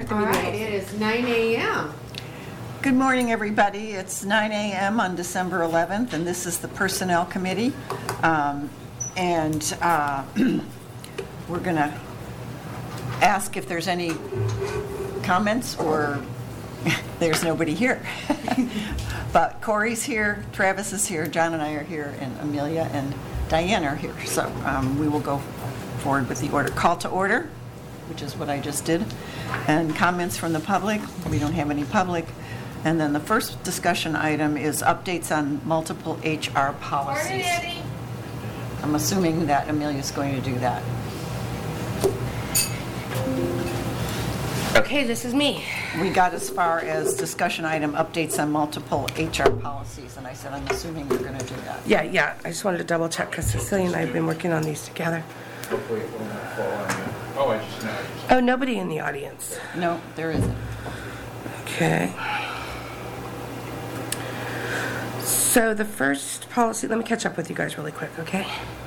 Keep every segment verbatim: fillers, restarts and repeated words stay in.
the All meeting. right, it is nine A M Good morning, everybody. It's nine A M on December eleventh, and this is the Personnel Committee. Um, And uh, we're going to ask if there's any comments, or there's nobody here. But Corey's here, Travis is here, John and I are here, and Amelia and Diane are here. So um, we will go forward with the order. Call to order, which is what I just did. And comments from the public. We don't have any public. And then the first discussion item is updates on multiple H R policies. Morning, Eddie. I'm assuming that Amelia's going to do that. Okay, this is me. We got as far as discussion item updates on multiple H R policies, and I said, I'm assuming you're going to do that. Yeah, yeah. I just wanted to double check because Cecilia and I have been working on these together. Hopefully it will not fall on you. Oh, I just know. I just- Oh, nobody in the audience. No, there isn't. Okay. So the first policy, let me catch up with you guys really quick, okay?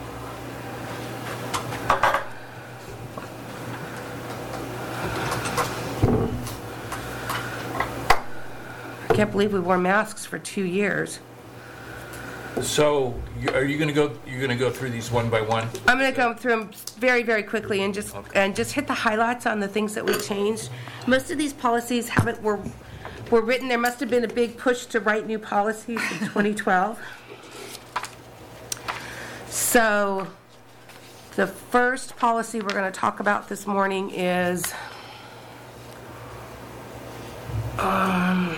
I can't believe we wore masks for two years. So, you- are you gonna go, you're gonna go through these one by one? I'm going to go through them very, very quickly and just Okay. and just hit the highlights on the things that we changed. Most of these policies haven't were were written. There must have been a big push to write new policies in twenty twelve. So, the first policy we're going to talk about this morning is um,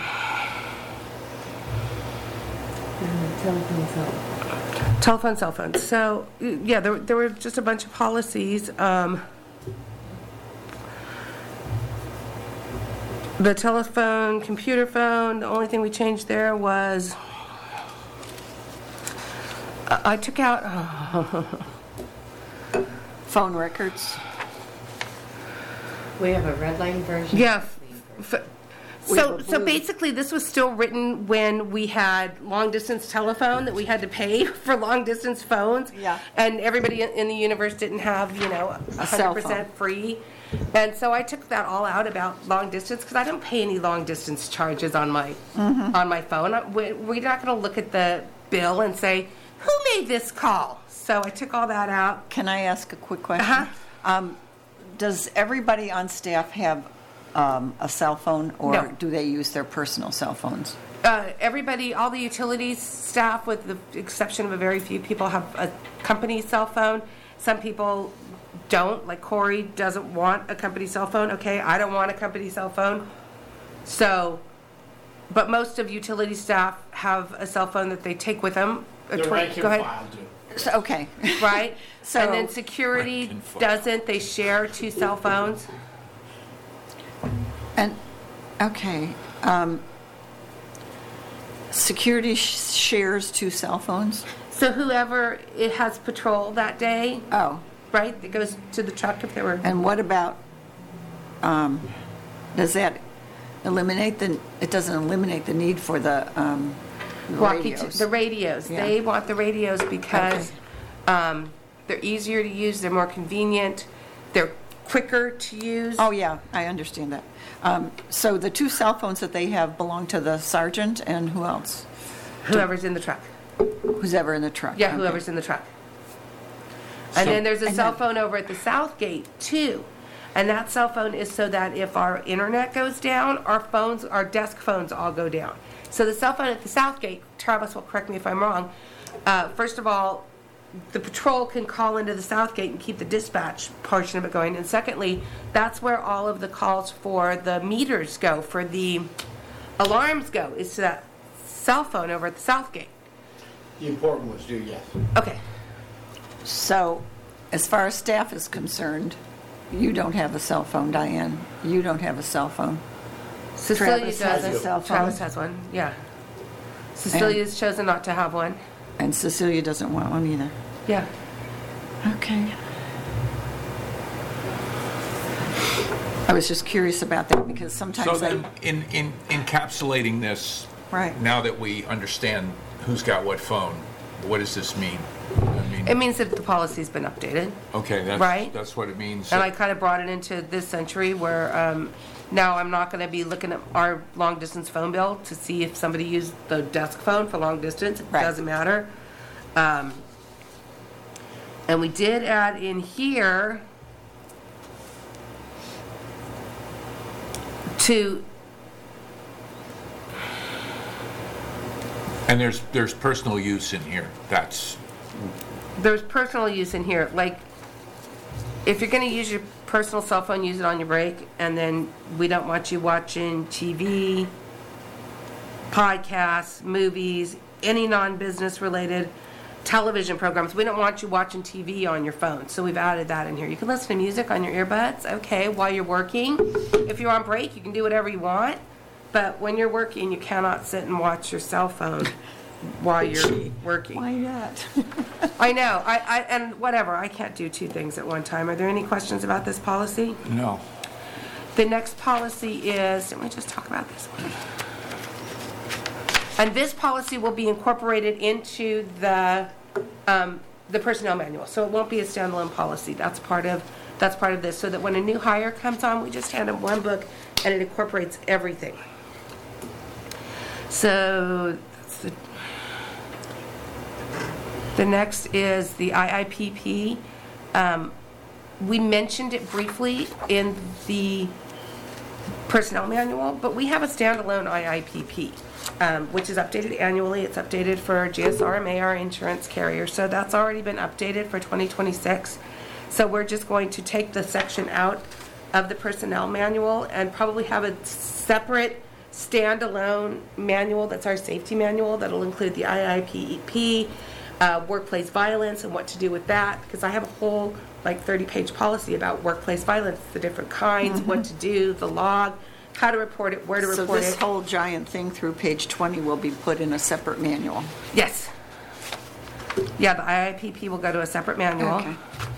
telephone, cell phones. So, y- yeah, there, there were just a bunch of policies. Um, the telephone, computer phone, the only thing we changed there was I, I took out. Phone records. We have a red line version. Yeah. F- We So, have a so blue- basically, this was still written when we had long-distance telephone, that we had to pay for long-distance phones. Yeah. And everybody in in the universe didn't have, you know, A cell one hundred percent free. And so I took that all out about long-distance, because I don't pay any long-distance charges on my, Mm-hmm. on my phone. I- we- We're not going to look at the bill and say, who made this call? So I took all that out. Can I ask a quick question? Uh-huh. Um, Does everybody on staff have um, a cell phone, or No. do they use their personal cell phones? Uh, everybody, all the utilities staff, with the exception of a very few people, have a company cell phone. Some people don't, like Corey doesn't want a company cell phone. Okay, I don't want a company cell phone. So, but most of utility staff have a cell phone that they take with them. A The tw- rank go and ahead. file do. So- Okay. Right? So- And then security Rank and file. doesn't. They share two cell phones. And, okay, um, security sh- shares two cell phones? So whoever it has patrol that day, Oh, right, that goes to the truck if there were. and what about, um, does that eliminate the, it doesn't eliminate the need for the um, Walkie radios? the radios. Yeah. They want the radios because Okay. um, they're easier to use, they're more convenient, they're quicker to use. Oh, yeah, I understand that. Um, So the two cell phones that they have belong to the sergeant and who else? Whoever's in the truck. Who's ever in the truck? Yeah, Okay. whoever's in the truck. And then there's a And cell then- phone over at the south gate too. And that cell phone is so that if our internet goes down, our phones, our desk phones all go down. So the cell phone at the south gate, Travis will correct me if I'm wrong, uh, first of all, the patrol can call into the south gate and keep the dispatch portion of it going. And secondly, that's where all of the calls for the meters go, for the alarms go, is to that cell phone over at the south gate. The important ones do, yes. Okay. So as far as staff is concerned, you don't have a cell phone, Diane. You don't have a cell phone. Cecilia Travis has doesn't. a cell phone. Travis has one, yeah. Cecilia's chosen not to have one. And Cecilia doesn't want one either. Yeah. Okay. I was just curious about that because So sometimes then, I, in, in encapsulating this, right. now that we understand who's got what phone, what does this mean? I mean, It means that the policy's been updated. okay, that's, right. that's what it means. And I kind of brought it into this century where um, Now, I'm not going to be looking at our long-distance phone bill to see if somebody used the desk phone for long distance. It Right. doesn't matter. Um, and we did add in here to, And there's, there's personal use in here. That's, there's personal use in here. Like, if you're going to use your personal cell phone, use it on your break, and then we don't want you watching T V, podcasts, movies, any non-business related television programs. We don't want you watching T V on your phone, so we've added that in here. You can listen to music on your earbuds, okay, while you're working. If you're on break, you can do whatever you want, but when you're working, you cannot sit and watch your cell phone while you're working. Why not? I know, I, I, and whatever, I can't do two things at one time. Are there any questions about this policy? no. The next policy is, didn't we just talk about this one? And this policy will be incorporated into the, um, the personnel manual, so it won't be a standalone policy. That's part of, that's part of this, so that when a new hire comes on, we just hand them one book and it incorporates everything. So, that's the, the next is the I I P P. Um, we mentioned it briefly in the personnel manual, but we have a standalone I I P P, um, which is updated annually. It's updated for G S R M A, our insurance carrier, so that's already been updated for twenty twenty-six. So we're just going to take the section out of the personnel manual and probably have a separate standalone manual that's our safety manual that'll include the I I P P, uh, workplace violence and what to do with that, because I have a whole like thirty page policy about workplace violence, the different kinds, what to do, the log, how to report it, where to So report this it. whole giant thing through page twenty will be put in a separate manual? Yes. Yeah, the I I P P will go to a separate manual. Okay.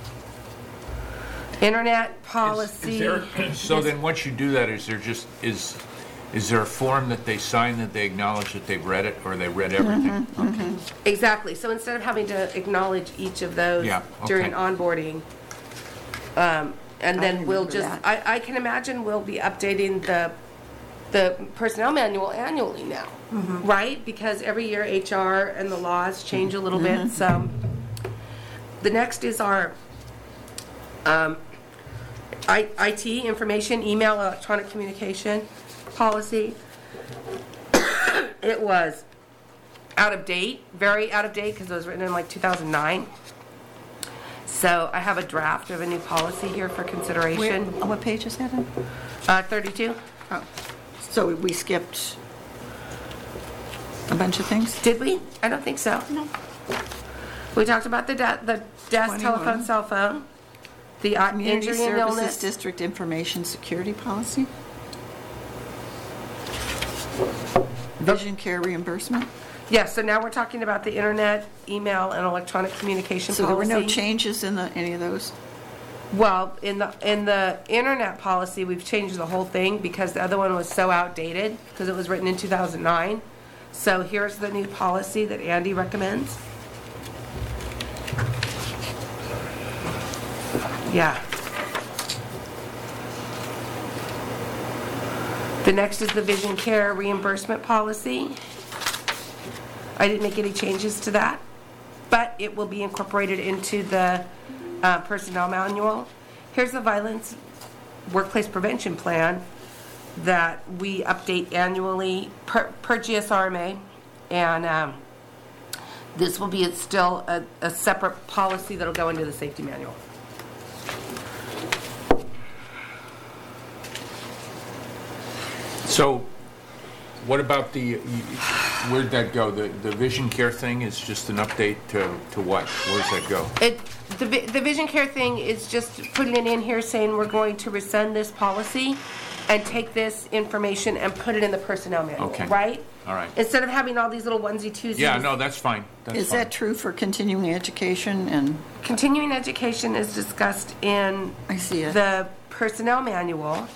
Internet Is- policy. is there- So then, once you do that, is there just, is, is there a form that they sign that they acknowledge that they've read it, or they read everything? Okay. Exactly. So instead of having to acknowledge each of those Yeah, during okay. onboarding, um, and I then we'll remember just, that. I, I can imagine we'll be updating the, the personnel manual annually now, Mm-hmm. right? Because every year H R and the laws change a little Mm-hmm. bit, so. The next is our, um, I, IT, information, email, electronic communication policy. It was out of date, very out of date, because it was written in like two thousand nine. So I have a draft of a new policy here for Where, consideration. what page is that in? Uh, thirty-two. Oh, so we skipped a bunch of things? Did we? I don't think so. No. We talked about the de- the desk, twenty-one. telephone, cell phone, the uh, Community injury and Services illness. District Information Security Policy? Vision care reimbursement? Yes, so now we're talking about the internet, email, and electronic communication So policy. there were no changes in the, any of those? Well, in the, in the internet policy, we've changed the whole thing because the other one was so outdated, because it was written in two thousand nine. So here's the new policy that Andy recommends. Yeah. The next is the vision care reimbursement policy. I didn't make any changes to that, but it will be incorporated into the uh, personnel manual. Here's the violence workplace prevention plan that we update annually per, per G S R M A, and um, this will be still a, a separate policy that'll go into the safety manual. So, what about the, where'd that go? The, the vision care thing is just an update to, to what? Where's that go? It, the, vi- the vision care thing is just putting it in here saying we're going to rescind this policy and take this information and put it in the personnel manual, Okay. right? All right. Instead of having all these little onesie twosies. Yeah, no, that's fine. That's Is fine. that true for continuing education and, Continuing education is discussed in I see it. the personnel manual,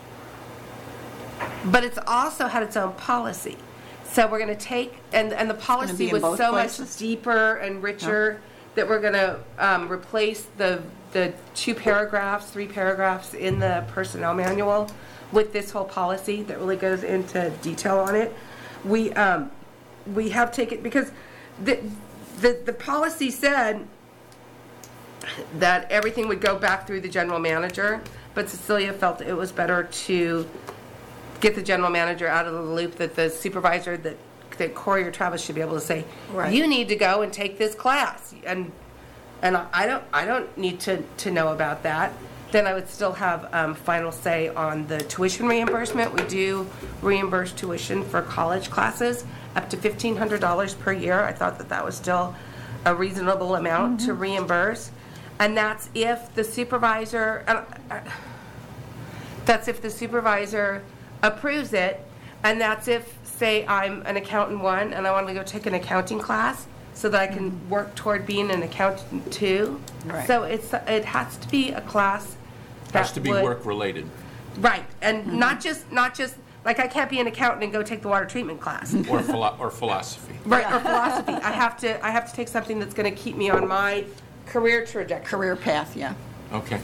but it's also had its own policy. So we're going to take, and, and the be policy in was both so places? much deeper and richer that we're going to um, replace the, the two paragraphs, three paragraphs in the personnel manual with this whole policy that really goes into detail on it. We, um, we have taken, because the, the, the policy said that everything would go back through the general manager, but Cecilia felt it was better to get the general manager out of the loop, that the supervisor, that, that Corey or Travis should be able to say, Right. you need to go and take this class. And, and I don't, I don't need to, to know about that. Then I would still have um, final say on the tuition reimbursement. We do reimburse tuition for college classes up to fifteen hundred dollars per year. I thought that that was still a reasonable amount to reimburse. And that's if the supervisor, uh, uh, that's if the supervisor approves it, and that's if, say, I'm an accountant one and I want to go take an accounting class so that I can work toward being an accountant two. Right. So it's, it has to be a class that Has to be would- work-related. Right, and not just, not just, like, I can't be an accountant and go take the water treatment class. Or philo- or philosophy. Right, or philosophy. I have to, I have to take something that's going to keep me on my career trajectory. Career path, yeah. Okay.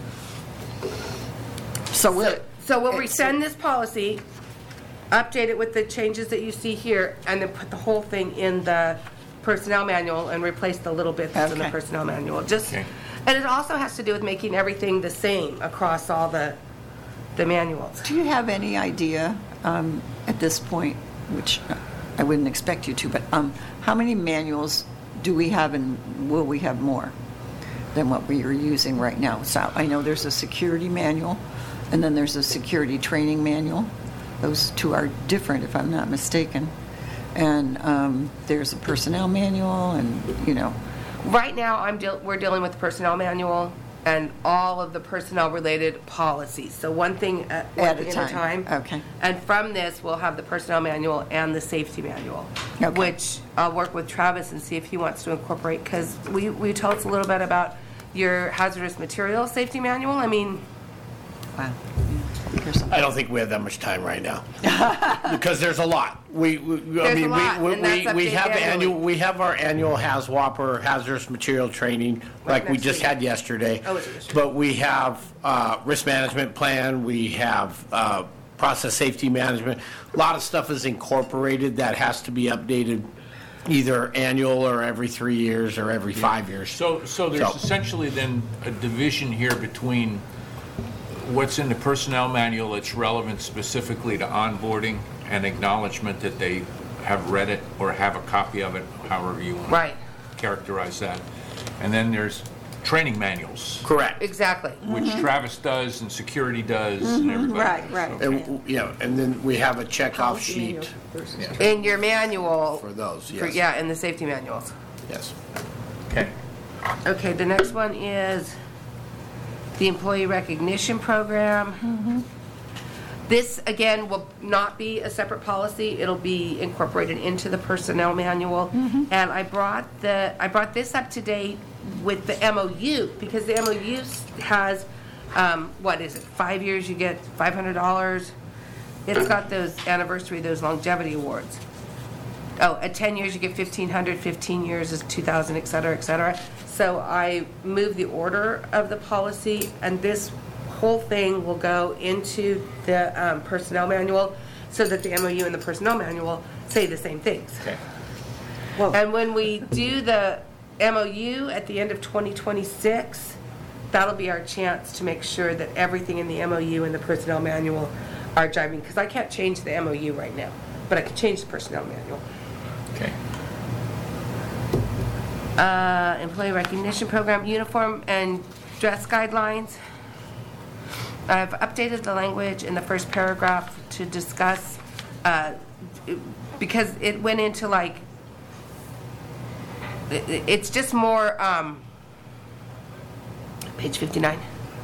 So we'll, So we'll It's- rescind this policy, update it with the changes that you see here, and then put the whole thing in the personnel manual and replace the little bits in the Okay. personnel manual. Just, Okay. and it also has to do with making everything the same across all the, the manuals. do you have any idea um, at this point, which I wouldn't expect you to, but um, how many manuals do we have, and will we have more than what we are using right now? So I know there's a security manual, and then there's a security training manual. Those two are different, if I'm not mistaken. And um, there's a personnel manual, and, you know, Right now, I'm deal, we're dealing with the personnel manual and all of the personnel-related policies. So one thing at, At one a thing time. at a time. Okay. And from this, we'll have the personnel manual and the safety manual, Okay. which I'll work with Travis and see if he wants to incorporate, because we, we told us a little bit about your hazardous material safety manual. I mean, wow. There's some- I don't think we have that much time right now. Because there's a lot. We, we- I There's a mean, we- lot, we, and that's we, we updated have annually. annual, we have our annual HAZWOP or hazardous material training, like we next just week. had yesterday. Oh, is it yesterday? But we have, uh, risk management plan, we have, uh, process safety management. A lot of stuff is incorporated that has to be updated either annual or every three years or every five years. So, so there's So- essentially then a division here between what's in the personnel manual that's relevant specifically to onboarding and acknowledgement that they have read it or have a copy of it, however you want Right. to characterize that. And then there's training manuals, Correct. exactly. which Travis does and security does and everybody. Right, does. right. So- And, you know, and then we have a checkoff sheet In your manual. for those, for- yes. Yeah, in the safety manuals. Yes. Okay. Okay, the next one is the employee recognition program. This, again, will not be a separate policy. It'll be incorporated into the personnel manual. And I brought the, I brought this up to date with the M O U, because the M O U has, um, what is it, five years, you get five hundred dollars. It's got those anniversary, those longevity awards. Oh, at ten years, you get fifteen hundred, fifteen years is two thousand, et cetera, et cetera. So I moved the order of the policy, and this whole thing will go into the um, personnel manual so that the M O U and the personnel manual say the same things. Okay. And when we do the M O U at the end of twenty twenty-six, that'll be our chance to make sure that everything in the M O U and the personnel manual are driving, because I can't change the M O U right now, but I can change the personnel manual. Okay. Uh, employee recognition program, uniform and dress guidelines. I've updated the language in the first paragraph to discuss, uh, because it went into like, it- it's just more, um, page fifty-nine.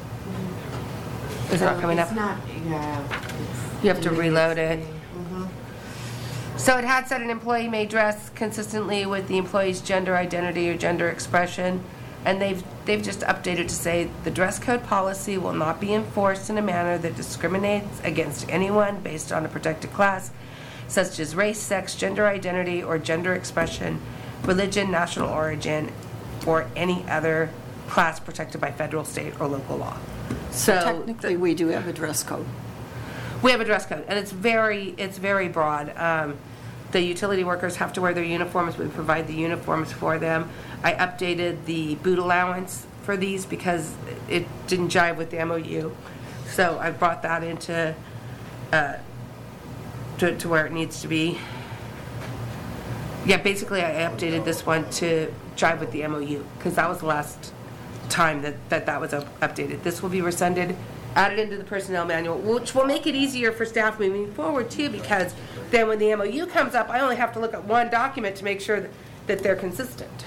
Is it not coming up? It's not, yeah. You have to reload it. Mhm. So it had said an employee may dress consistently with the employee's gender identity or gender expression, and they've, they've just updated to say the dress code policy will not be enforced in a manner that discriminates against anyone based on a protected class, such as race, sex, gender identity, or gender expression, religion, national origin, or any other class protected by federal, state, or local law. So, Technically, we do have a dress code. We have a dress code, and it's very, it's very broad. Um, The utility workers have to wear their uniforms. We provide the uniforms for them. I updated the boot allowance for these because it didn't jive with the M O U. So I brought that into, uh, to, to where it needs to be. Yeah, basically I updated this one to jive with the M O U because that was the last time that that, that was up- updated. This will be rescinded, added into the personnel manual, which will make it easier for staff moving forward too, because then when the M O U comes up, I only have to look at one document to make sure that, that they're consistent.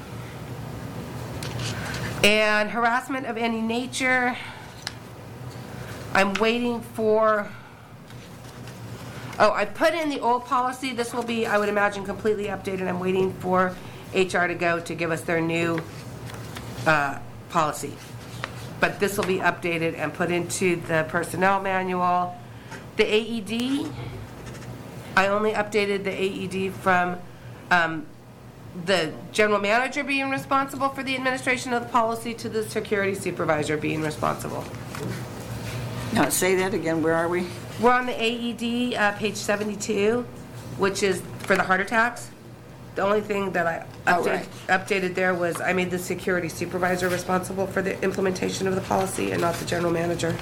And harassment of any nature, I'm waiting for, oh, I put in the old policy. This will be, I would imagine, completely updated. I'm waiting for H R to go to give us their new uh, policy. But this will be updated and put into the personnel manual. The A E D, I only updated the A E D from um, the general manager being responsible for the administration of the policy to the security supervisor being responsible. Now, say that again, where are we? We're on the A E D, uh, page seventy-two, which is for the heart attacks. The only thing that I Oh, updated, right. updated there was I made the security supervisor responsible for the implementation of the policy and not the general manager.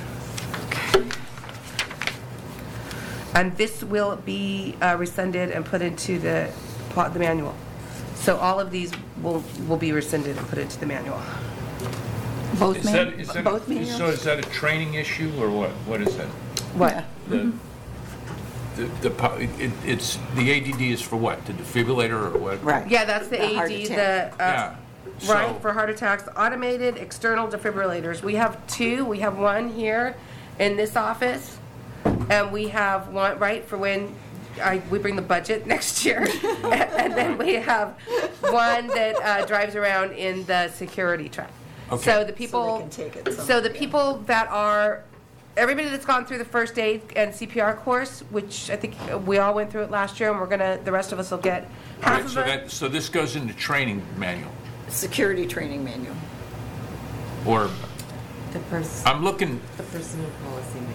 And this will be uh, rescinded and put into the, po- the manual. So all of these will, will be rescinded and put into the manual. Both Is man- that, is that, both so manuals? is that a training issue, or what? What is that? What? The, the, the po- it, it's, the A D D is for what? The defibrillator or what? Right. Yeah, that's the The heart A E D, the, attack. uh, Yeah. right, So- for heart attacks, automated external defibrillators. We have two, we have one here in this office, and we have one, right, for when I, we bring the budget next year. And then we have one that uh, drives around in the security truck. Okay. So the people, can take it so somewhere, the people that are, everybody that's gone through the first aid and C P R course, which I think we all went through it last year, and we're gonna, the rest of us will get All half right, of so it. that, so this goes into training manual, Security training manual. or, The pers- I'm looking, the personal policy manual.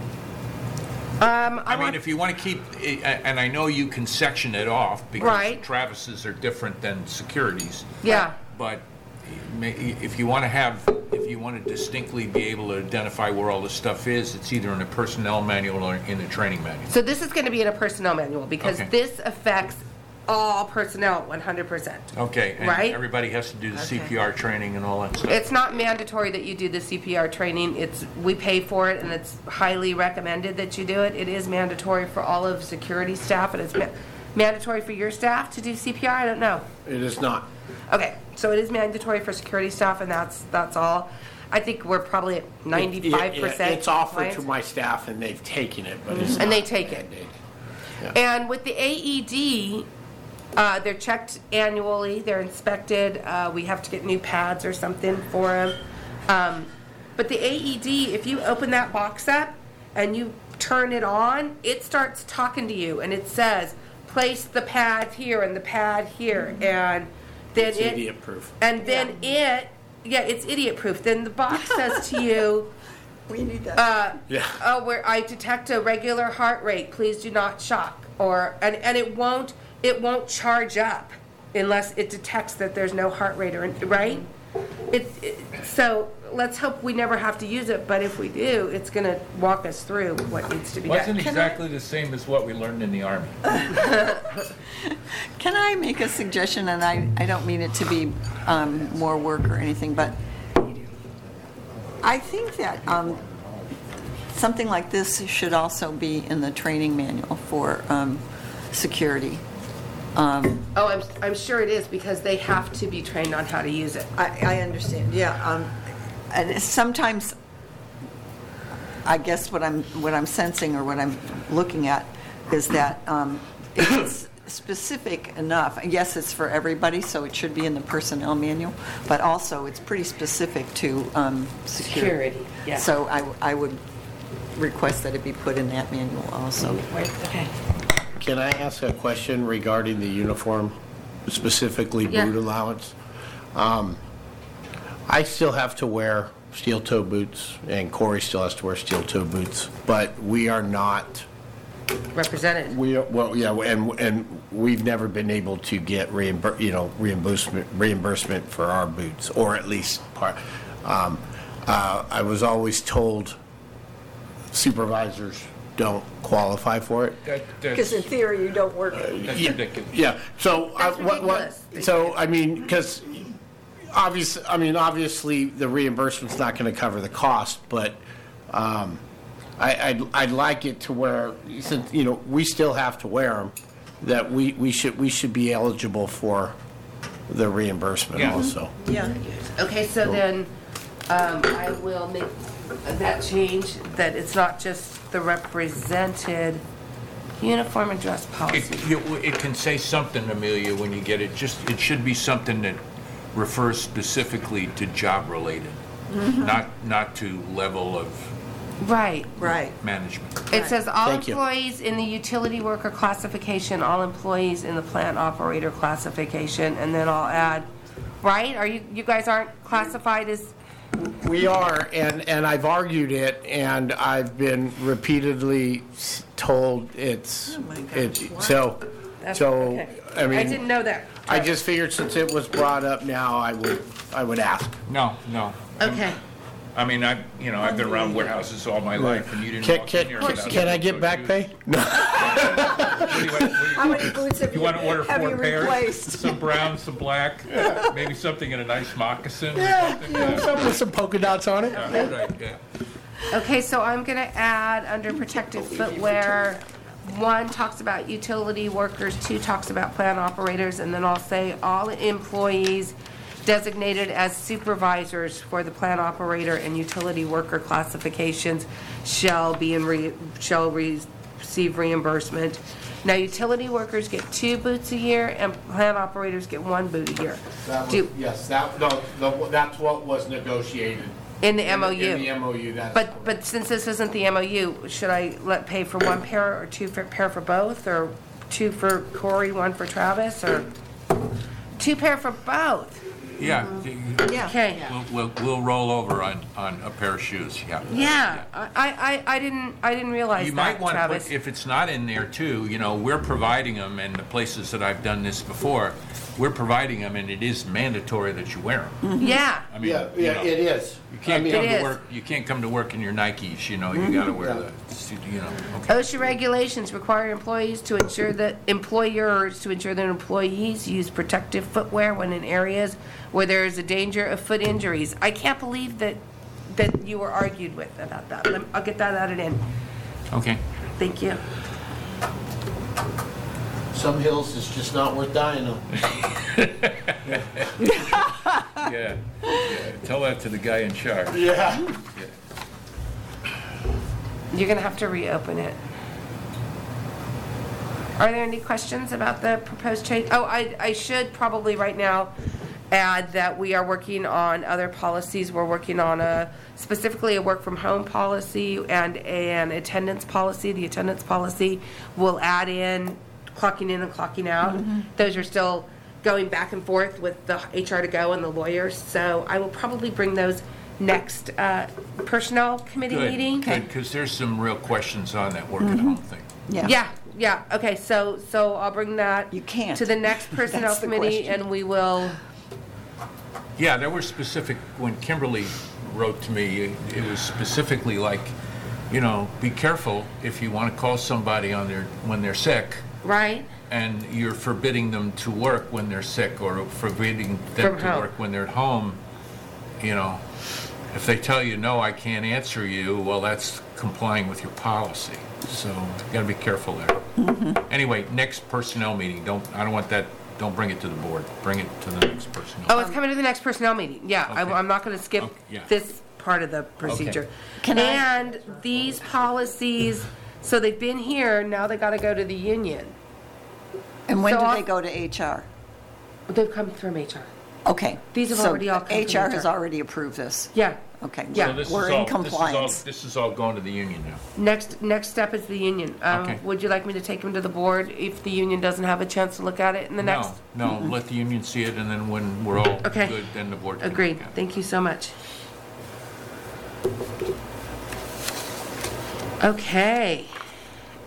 Um, I I mean, want, if you want to keep, eh, and I know you can section it off because Right. Travis's are different than securities. yeah. But may- if you want to have, if you want to distinctly be able to identify where all this stuff is, it's either in the personnel manual or in the training manual. So this is going to be in a personnel manual because Okay. this affects all personnel one hundred percent. Okay, and Right. everybody has to do the C Okay. P R training and all that stuff. It's not mandatory that you do the C P R training. It's, we pay for it and it's highly recommended that you do it. It is mandatory for all of security staff and it's ma- mandatory for your staff to do C P R? I don't know. It is not. Okay, so it is mandatory for security staff and that's, that's all. I think we're probably at ninety-five percent. It's offered to my staff and they've taken it, but it's not. And they take it. mandated. And with the A E D, uh, they're checked annually, they're inspected, uh, we have to get new pads or something for them. Um, but the A E D, if you open that box up and you turn it on, it starts talking to you and it says, place the pad here and the pad here, and then It's it. idiot proof. And then it, yeah, it's idiot proof. Then the box says to you, We need that. uh, Yeah. oh, where I detect a regular heart rate, please do not shock. Or, and, and it won't, it won't charge up unless it detects that there's no heart rate or, right? It, it, so let's hope we never have to use it, but if we do, it's gonna walk us through what needs to be Wasn't done. exactly the same as what we learned in the Army. Can I make a suggestion, and I, I don't mean it to be um, more work or anything, but I think that um, something like this should also be in the training manual for um, security. Um, Oh, I'm, I'm sure it is because they have to be trained on how to use it. I, I understand, yeah. Um, and sometimes, I guess what I'm, what I'm sensing or what I'm looking at is that um, it's specific enough. Yes, it's for everybody, so it should be in the personnel manual, but also it's pretty specific to um, security. Security, yeah. So I, I would request that it be put in that manual also. Right, okay. Can I ask a question regarding the uniform, specifically Yeah. boot allowance? Um, I still have to wear steel toe boots, and Corey still has to wear steel toe boots, but we are not represented. We, well, yeah, and, and we've never been able to get reimbur, you know, reimbursement, reimbursement for our boots, or at least part. Um, uh, I was always told supervisors don't qualify for it. That- Because in That's theory, you don't work. that's Yeah, ridiculous. Yeah, so, I- That's what, what, ridiculous. so, I mean, because obviously, I mean, obviously, the reimbursement's not gonna cover the cost, but, um, I, I'd, I'd like it to where, since, you know, we still have to wear them, that we, we should, we should be eligible for the reimbursement Yeah. also. Yeah. Okay, so then, um, I will make that change, that it's not just the represented uniform and dress policy. It, you- it can say something, Amelia, when you get it, just, it should be something that refers specifically to job-related, not, not to level of Right. Right. management. It says all Thank you. employees in the utility worker classification, all employees in the plant operator classification, and then I'll add, right? Are you, you guys aren't classified as, We are, and, and I've argued it, and I've been repeatedly s- told it's, my gosh, it, what? so, that's, so, okay. I I mean. didn't know that. I just figured since it was brought up now, I would, I would ask. No, no. Okay. I mean, I, you know, I've been around warehouses all my life, and you didn't Can, walk can, in here can- without. can I get back pay? No. What do you want- what do you- How many boots have You you, want to order have four you pairs? replaced? Some brown, some black, maybe something in a nice moccasin or Yeah, something? yeah, some with some polka dots on it. Yeah, right, yeah. Okay, so I'm going to add under protective footwear, one talks about utility workers, two talks about plant operators, and then I'll say all employees designated as supervisors for the plant operator and utility worker classifications shall be in, re- shall re- receive reimbursement. Now, utility workers get two boots a year and plant operators get one boot a year. Do- Yes, that, no, the- that's what was negotiated. In the M O U. In the M O U, that's. But, but since this isn't the M O U, should I let pay for one pair or two for, pair for both? Or two for Corey, one for Travis, or two pair for both? Yeah, Yeah. Okay. we'll, we'll, we'll roll over on, on a pair of shoes, yeah. Yeah, I, I, I didn't, I didn't realize You that, might want to Travis. put, if it's not in there too, you know, we're providing them, and the places that I've done this before, we're providing them, and it is mandatory that you wear them. Yeah, I mean, Yeah, you yeah, know, it is. You can't I mean- come It to is. work, you can't come to work in your Nikes, you know, you gotta wear the, you know, okay. OSHA regulations require employees to ensure that, employers to ensure that employees use protective footwear when in areas where there is a danger of foot injuries. I can't believe that, that you were argued with about that. Lem- I'll get that added in. Okay. Thank you. Some hills is just not worth dying on. Yeah, yeah, tell that to the guy in charge. Yeah. You're gonna have to reopen it. Are there any questions about the proposed change? Oh, I, I should probably right now add that we are working on other policies. We're working on a, specifically a work from home policy and an attendance policy. The attendance policy will add in clocking in and clocking out. Those are still going back and forth with the H R to go and the lawyers. So I will probably bring those next uh, personnel committee Good, meeting. good, because there's some real questions on that work at home thing. Yeah. Yeah, yeah, okay, so, so I'll bring that. You can't. To the next personnel That's the committee, question. and we will, Yeah, there were specific, when Kimberly wrote to me, it it was specifically like, you know, be careful if you want to call somebody on their, when they're sick, right? and you're forbidding them to work when they're sick, or forbidding them From to home. work when they're at home, you know, if they tell you, no, I can't answer you, well, that's complying with your policy. So you got to be careful there. Mm-hmm. Anyway, next personnel meeting, don't, I don't want that, don't bring it to the board, bring it to the next personnel. Oh, it's coming to the next personnel meeting, yeah, I, Okay. I'm not gonna skip Okay, yeah. this part of the procedure. Can I- And these policies, so they've been here, now they gotta go to the union. And when So do I'll- they go to H R? They've come from H R. Okay. These have so already all come from H R has H R. already approved this. Yeah, Okay. Yeah. So this is We're all- in this is all- compliance. This is all going to the union now. next, next step is the union. Um, Okay. Would you like me to take them to the board if the union doesn't have a chance to look at it in the next? No, no, let the union see it, and then when we're all Okay. good, then the board can look Agreed, at it. thank you so much. Okay.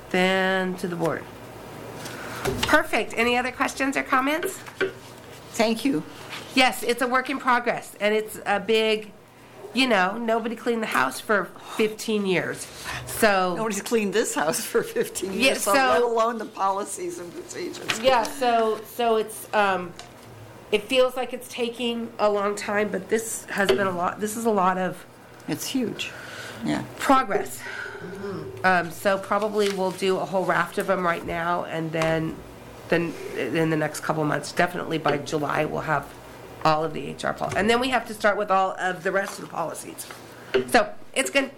then to the board. Perfect. Any other questions or comments? Thank you. Yes, it's a work in progress, and it's a big, you know, nobody cleaned the house for fifteen years. So, Nobody's cleaned this house for fifteen Yeah, years, so so- let alone the policies and procedures. yeah, so, so it's, um, it feels like it's taking a long time, but this has been a lot, this is a lot of It's huge, yeah. progress. Um, so probably we'll do a whole raft of them right now, and then, then in the next couple months, definitely by July, we'll have all of the H R policies. And then we have to start with all of the rest of the policies. So it's good.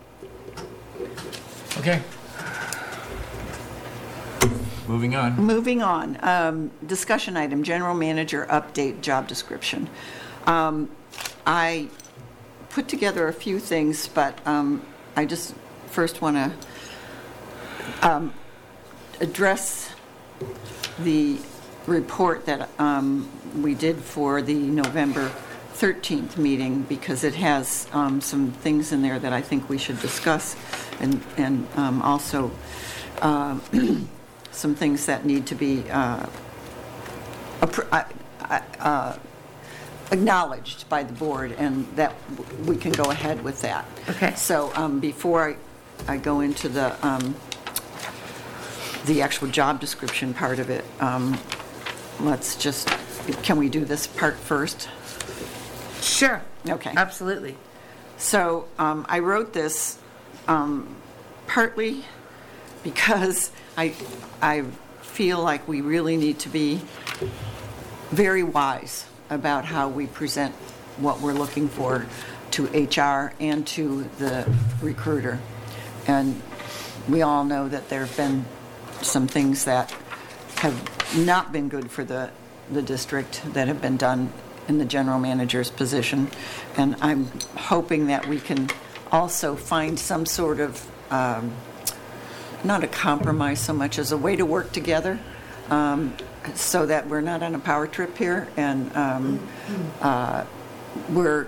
Okay. Moving on. Moving on, um, discussion item, general manager update job description. Um, I put together a few things, but um, I just first want to um, address the report that um, we did for the November thirteenth meeting, because it has um, some things in there that I think we should discuss, and, and um, also uh, some things that need to be uh, appro- I- I- uh, acknowledged by the board, and that we can go ahead with that. Okay. So um, before I I go into the um, the actual job description part of it, um, let's just, can we do this part first? Sure. Okay. Absolutely. So um, I wrote this um, partly because I, I feel like we really need to be very wise about how we present what we're looking for to H R and to the recruiter. And we all know that there have been some things that have not been good for the, the district that have been done in the general manager's position. And I'm hoping that we can also find some sort of, um, not a compromise so much as a way to work together, um, so that we're not on a power trip here, and um, uh, we're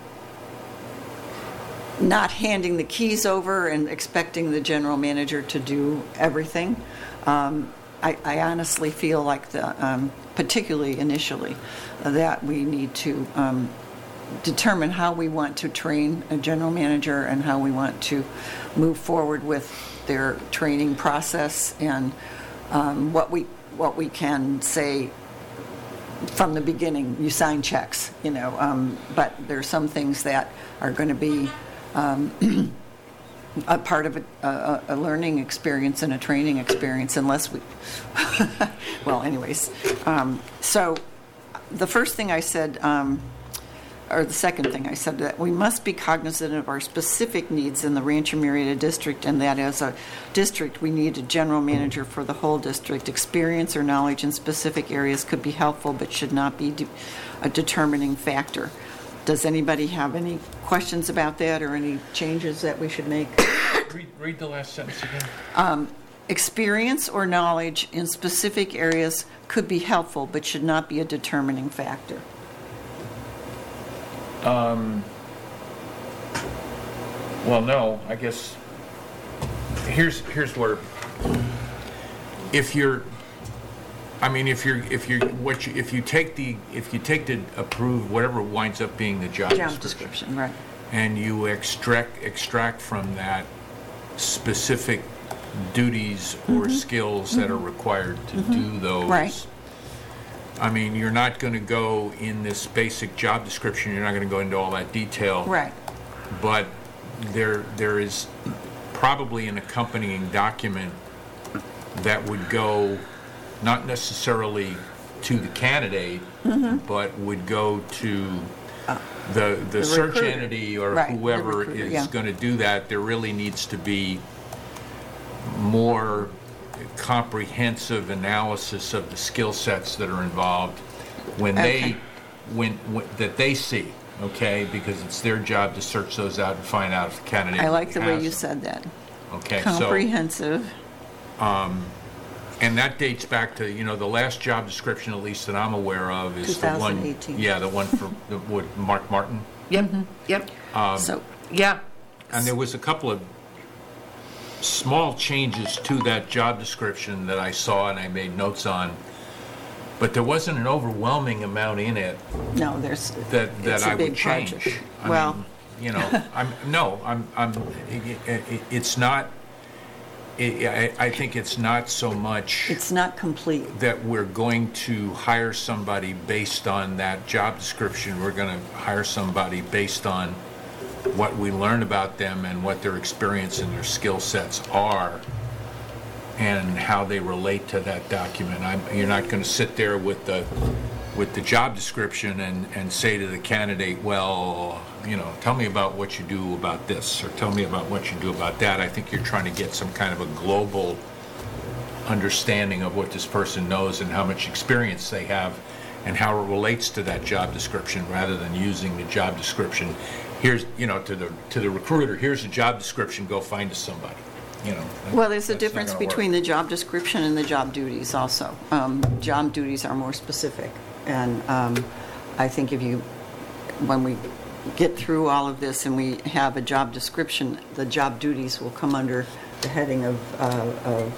not handing the keys over and expecting the general manager to do everything. Um, I, I honestly feel like, the, um, particularly initially, that we need to um, determine how we want to train a general manager and how we want to move forward with their training process, and um, what we what we can say from the beginning. You sign checks, you know, um, but there are some things that are going to be um, a part of a, a, a learning experience and a training experience, unless we, well, anyways. Um, so the first thing I said, um, or the second thing I said, that we must be cognizant of our specific needs in the Rancho Murieta district, and that as a district, we need a general manager for the whole district. Experience or knowledge in specific areas could be helpful, but should not be de- a determining factor. Does anybody have any questions about that, or any changes that we should make? Read, read the last sentence again. Experience or knowledge in specific areas could be helpful, but should not be a determining factor. Well, no, I guess, here's, here's where, if you're, I mean, if you're, if you're, what you, if you take the, if you take the approved, whatever winds up being the job Job description, description, right. and you extract, extract from that specific duties or skills that are required to do those. Right. I mean, you're not going to go in this basic job description, you're not going to go into all that detail. Right. But there, there is probably an accompanying document that would go, not necessarily to the candidate, but would go to the, the search recruiter. entity or Right, the whoever recruiter, is yeah. going to do that. There really needs to be more comprehensive analysis of the skill sets that are involved when Okay. they, when, when, that they see, okay? Because it's their job to search those out and find out if the candidate I like the way has you them. said that. Okay, so, Comprehensive. and that dates back to, you know, the last job description, at least that I'm aware of, is the one. twenty eighteen. Yeah, the one for, the what, Mark Martin. Yep. Yep. Um, So, Yeah. And there was a couple of small changes to that job description that I saw and I made notes on, but there wasn't an overwhelming amount in it No, there's, that, that it's a I would big change. project. I Well- mean, you know, I'm, no, I'm, I'm, it- it- it's not, I, I think it's not so much it's not complete. that we're going to hire somebody based on that job description. We're going to hire somebody based on what we learn about them and what their experience and their skill sets are and how they relate to that document. I'm, you're not going to sit there with the with the job description and, and say to the candidate, well, you know, tell me about what you do about this, or tell me about what you do about that. I think you're trying to get some kind of a global understanding of what this person knows and how much experience they have and how it relates to that job description, rather than using the job description. Here's, you know, to the to the recruiter, here's the job description, go find us somebody. You know. that- Well, there's a that's not difference gonna work. between the job description and the job duties also. Um, Job duties are more specific, and um, I think if you, when we get through all of this and we have a job description, the job duties will come under the heading of, uh,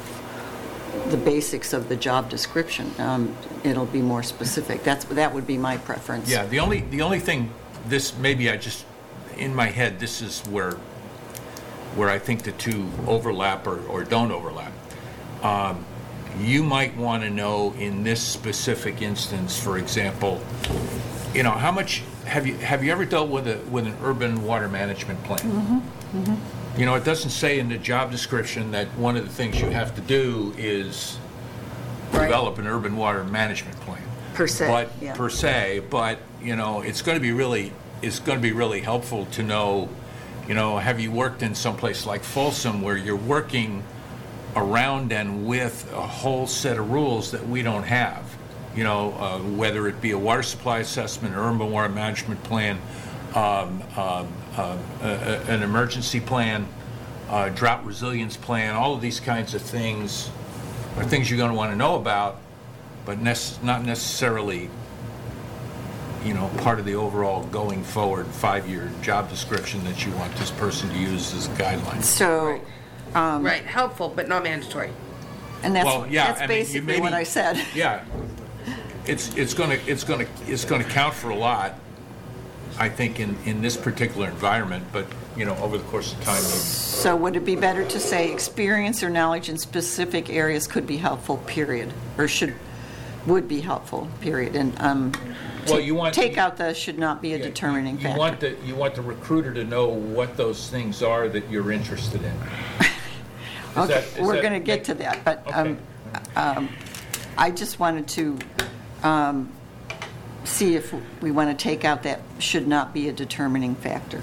of the basics of the job description. Um, It'll be more specific. That's, that would be my preference. Yeah, the only, the only thing, this, maybe I just, in my head, this is where, where I think the two overlap or, or don't overlap. Um, You might want to know in this specific instance, for example, you know, how much, have you, have you ever dealt with a, with an urban water management plan? You know, it doesn't say in the job description that one of the things you have to do is Right. develop an urban water management plan. Per se, But, yeah. per se, but, you know, it's going to be really, it's going to be really helpful to know, you know, have you worked in someplace like Folsom where you're working around and with a whole set of rules that we don't have? You know, uh, whether it be a water supply assessment, urban water management plan, um, um, uh, a- a- an emergency plan, uh, drought resilience plan, all of these kinds of things are things you're going to want to know about, but nec- not necessarily, you know, part of the overall going forward five-year job description that you want this person to use as a guideline. So, Right, helpful, but not mandatory. and that's, Well, yeah, that's I mean, you basically maybe- what I said. Yeah, it's, it's gonna, it's gonna, it's gonna count for a lot, I think, in, in this particular environment, but, you know, over the course of time, maybe. So would it be better to say experience or knowledge in specific areas could be helpful, period? Or should, would be helpful, period? And um, Well, ta- you want- take out the should not be a determining You factor. want the, you want the recruiter to know what those things are that you're interested in. Is Okay, that- is we're that going to get make- to that, but Okay. um, um, I just wanted to um, see if we want to take out that should not be a determining factor.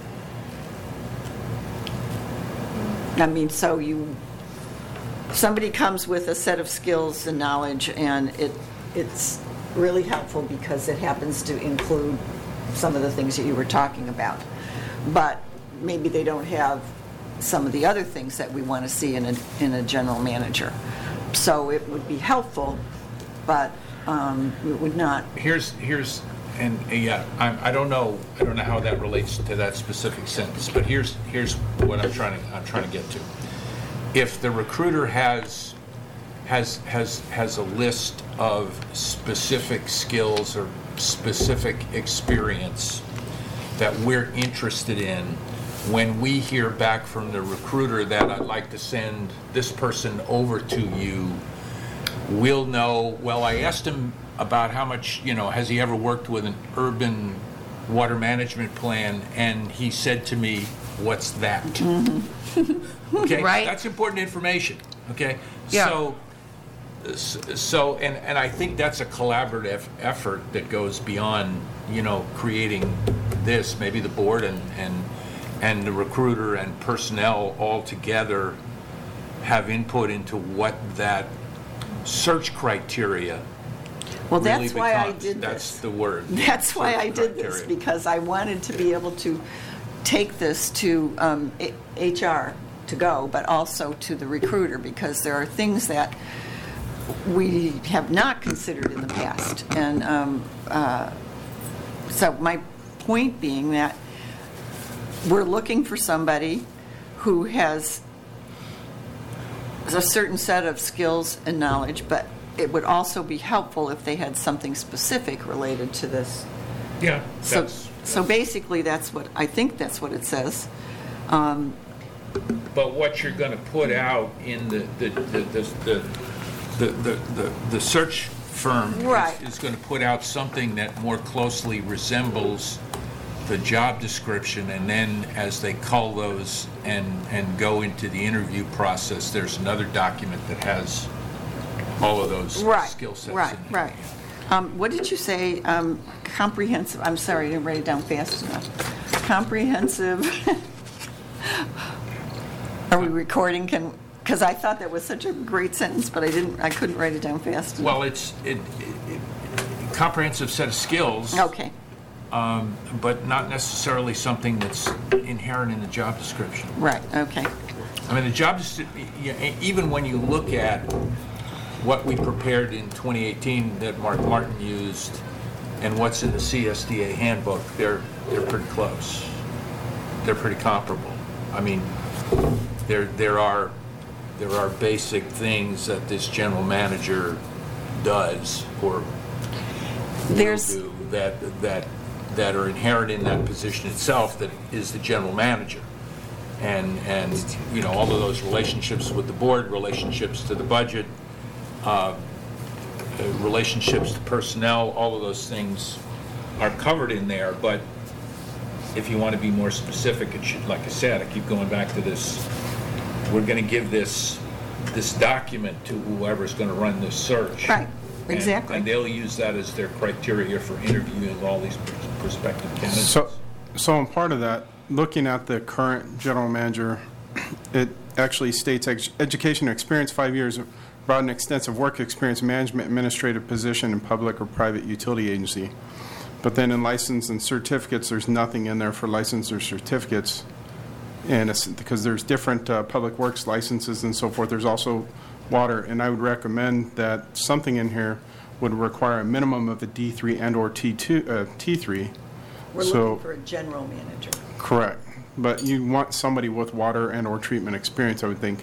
I mean, so you, somebody comes with a set of skills and knowledge, and it, it's really helpful because it happens to include some of the things that you were talking about. But maybe they don't have some of the other things that we want to see in a, in a general manager. So it would be helpful, but um, it would not. Here's, here's, and uh, yeah, I, I don't know, I don't know how that relates to that specific sentence, but here's, here's what I'm trying to, I'm trying to get to. If the recruiter has, has, has, has a list of specific skills or specific experience that we're interested in, when we hear back from the recruiter that I'd like to send this person over to you, we'll know, well, I asked him about how much, you know, has he ever worked with an urban water management plan, and he said to me, what's that? Okay, Right. that's important information, okay? Yeah. So, so, and, and I think that's a collaborative effort that goes beyond, you know, creating this, maybe the board and, and, and the recruiter and personnel all together have input into what that search criteria Well, really that's why I becomes. did That's this. the word. That's why search I did this, criteria. because I wanted to be able to take this to um, A- H R to go, but also to the recruiter, because there are things that we have not considered in the past. And um, uh, so my point being that we're looking for somebody who has a certain set of skills and knowledge, but it would also be helpful if they had something specific related to this. Yeah, So, that's, so basically, that's what, I think that's what it says. Um, but what you're going to put out in the, the, the, the, the, the, the, the, the search firm is- Right. is going to put out something that more closely resembles the job description, and then as they cull those and, and go into the interview process, there's another document that has all of those Right, skill sets right, in there. right. Um, What did you say? Um, Comprehensive, I'm sorry, I didn't write it down fast enough. Comprehensive, are we recording? Can, because I thought that was such a great sentence, but I didn't, I couldn't write it down fast enough. Well, it's, it, it, it- comprehensive set of skills. Okay, Um, but not necessarily something that's inherent in the job description. right, okay. I mean, the job, desc- y- even when you look at what we prepared in twenty eighteen that Mark Martin used and what's in the C S D A handbook, they're, they're pretty close. They're pretty comparable. I mean, there, there are, there are basic things that this general manager does or will There's, do that, that, that are inherent in that position itself that is the general manager. And, and, you know, all of those relationships with the board, relationships to the budget, uh, uh, relationships to personnel, all of those things are covered in there. But if you want to be more specific, it should, like I said, I keep going back to this, we're going to give this, this document to whoever's going to run this search. Right, And- exactly. And they'll use that as their criteria for interviewing all these prospective candidates. So, so in part of that, looking at the current general manager, it actually states ex- education experience, five years, broad and extensive work experience, management, administrative position in public or private utility agency. But then in license and certificates, there's nothing in there for license or certificates. And it's because there's different uh, public works licenses and so forth. There's also water, and I would recommend that something in here would require a minimum of a D three and or T two, uh, T three. we're So- looking for a general manager. Correct. But you want somebody with water and or treatment experience, I would think,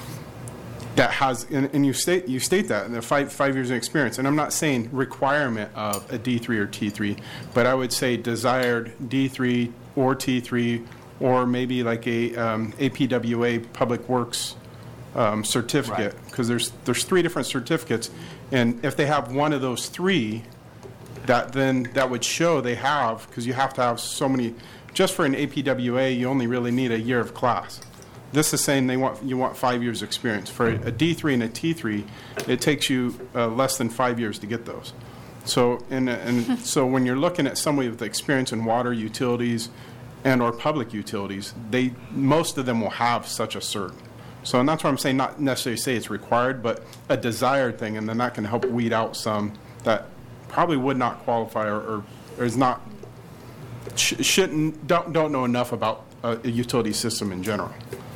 that has, and, and you state, you state that in the five, five years of experience. And I'm not saying requirement of a D three or T three, but I would say desired D three or T three, or maybe like a um, A P W A Public Works um, certificate, because there's, there's three different certificates. And if they have one of those three, that then, that would show they have, because you have to have so many, just for an A P W A, you only really need a year of class. This is saying they want, you want five years' experience. For a D three and a T three, it takes you uh, less than five years to get those. So, and, and so when you're looking at somebody with experience in water, utilities, and or public utilities, they, most of them will have such a cert. So, and that's what I'm saying, not necessarily say it's required, but a desired thing, and then that can help weed out some that probably would not qualify or, or, or is not, sh- shouldn't, don't, don't know enough about a, a utility system in general.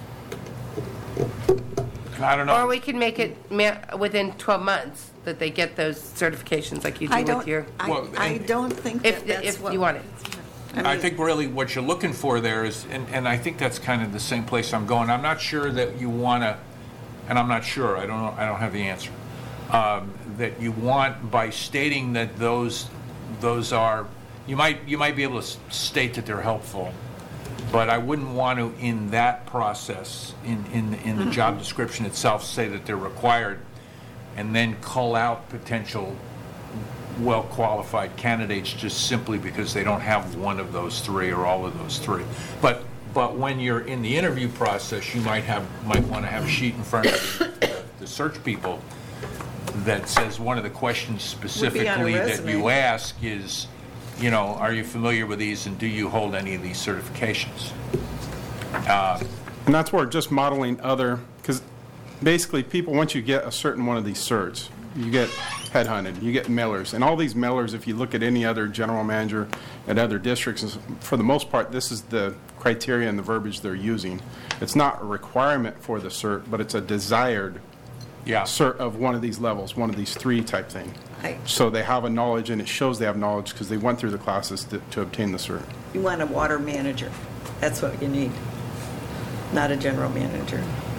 I don't Or know. we can make it ma- within twelve months that they get those certifications like you I do don't, with your, I, Well, I and- don't think if, that that's if what. you want it. I mean- think really what you're looking for there is, and, and I think that's kind of the same place I'm going. I'm not sure that you want to, and I'm not sure, I don't know, I don't have the answer, um, that you want by stating that those, those are, you might, you might be able to s- state that they're helpful, but I wouldn't want to, in that process, in, in, in the job description itself, say that they're required, and then cull out potential well-qualified candidates just simply because they don't have one of those three or all of those three. But, but when you're in the interview process, you might have, might want to have a sheet in front of the, the search people that says one of the questions specifically that resume. you ask is, you know, are you familiar with these and do you hold any of these certifications? Uh, And that's where just modeling other, because basically people, once you get a certain one of these certs, you get headhunted, you get mailers. And all these mailers, if you look at any other general manager at other districts, is- for the most part, this is the criteria and the verbiage they're using. It's not a requirement for the cert, but it's a desired Yeah. cert of one of these levels, one of these three type thing. I- So they have a knowledge, and it shows they have knowledge because they went through the classes to, to obtain the cert. You want a water manager. That's what you need, not a general manager.